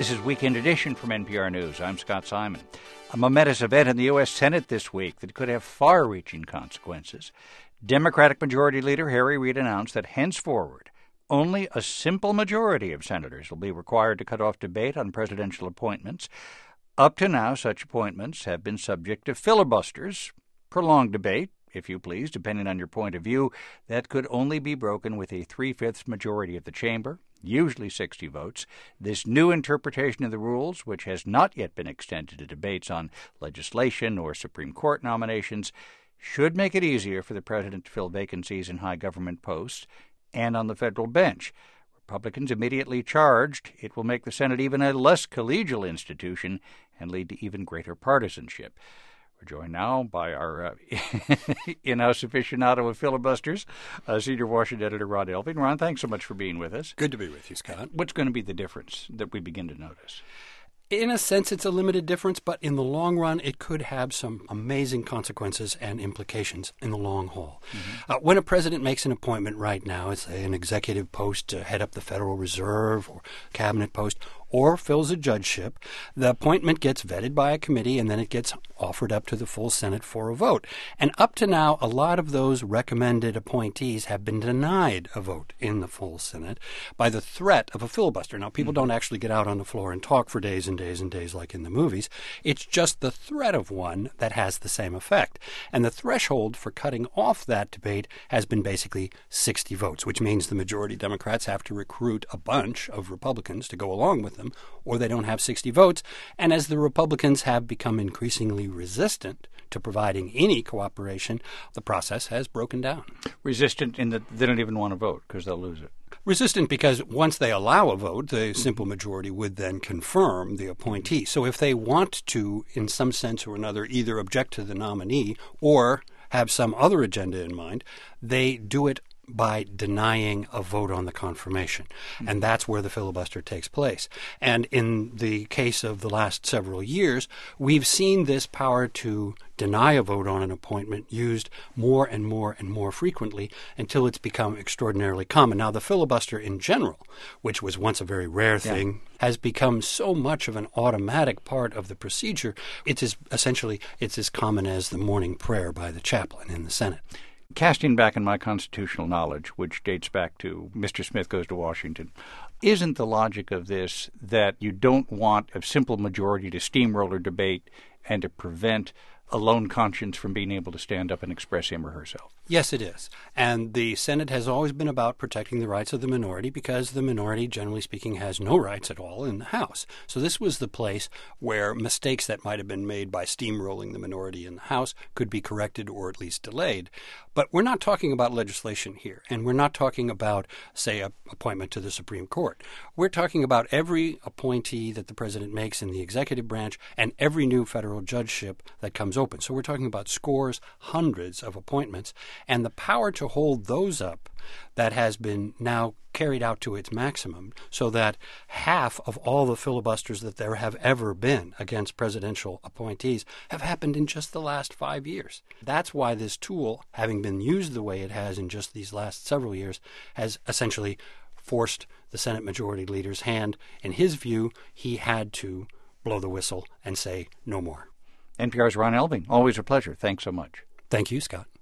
This is Weekend Edition from NPR News. I'm Scott Simon. A momentous event in the U.S. Senate this week that could have far-reaching consequences. Democratic Majority Leader Harry Reid announced that henceforward, only a simple majority of senators will be required to cut off debate on presidential appointments. Up to now, such appointments have been subject to filibusters, prolonged debate, if you please, depending on your point of view, that could only be broken with a 3/5 majority of the chamber, usually 60 votes. This new interpretation of the rules, which has not yet been extended to debates on legislation or Supreme Court nominations, should make it easier for the president to fill vacancies in high government posts and on the federal bench. Republicans immediately charged it will make the Senate even a less collegial institution and lead to even greater partisanship. We're joined now by our in-house aficionado of filibusters, Senior Washington Editor Ron Elving. Ron, thanks so much for being with us. Good to be with you, Scott. What's going to be the difference that we begin to notice? In a sense, it's a limited difference, but in the long run, it could have some amazing consequences and implications in the long haul. When a president makes an appointment right now, it's an executive post to head up the Federal Reserve or cabinet post, or fills a judgeship, the appointment gets vetted by a committee and then it gets offered up to the full Senate for a vote. And up to now, a lot of those recommended appointees have been denied a vote in the full Senate by the threat of a filibuster. Now, people don't actually get out on the floor and talk for days and days and days like in the movies. It's just the threat of one that has the same effect. And the threshold for cutting off that debate has been basically 60 votes, which means the majority Democrats have to recruit a bunch of Republicans to go along with them, or they don't have 60 votes. And as the Republicans have become increasingly resistant to providing any cooperation, the process has broken down. Resistant in that they don't even want to vote because they'll lose it. Resistant because once they allow a vote, the simple majority would then confirm the appointee. So if they want to, in some sense or another, either object to the nominee or have some other agenda in mind, they do it by denying a vote on the confirmation. And that's where the filibuster takes place. And in the case of the last several years, we've seen this power to deny a vote on an appointment used more and more and more frequently until it's become extraordinarily common. Now, the filibuster in general, which was once a very rare thing, has become so much of an automatic part of the procedure, it's as common as the morning prayer by the chaplain in the Senate. Casting back on my constitutional knowledge, which dates back to Mr. Smith Goes to Washington, isn't the logic of this that you don't want a simple majority to steamroller debate and to prevent a lone conscience from being able to stand up and express him or herself? Yes, it is. And the Senate has always been about protecting the rights of the minority because the minority, generally speaking, has no rights at all in the House. So this was the place where mistakes that might have been made by steamrolling the minority in the House could be corrected or at least delayed. But we're not talking about legislation here, and we're not talking about, say, an appointment to the Supreme Court. We're talking about every appointee that the president makes in the executive branch and every new federal judgeship that comes open. So we're talking about scores, hundreds of appointments, and the power to hold those up that has been now carried out to its maximum so that half of all the filibusters that there have ever been against presidential appointees have happened in just the last 5 years. That's why this tool, having been used the way it has in just these last several years, has essentially forced the Senate Majority Leader's hand. In his view, he had to blow the whistle and say no more. NPR's Ron Elving, always a pleasure. Thanks so much. Thank you, Scott.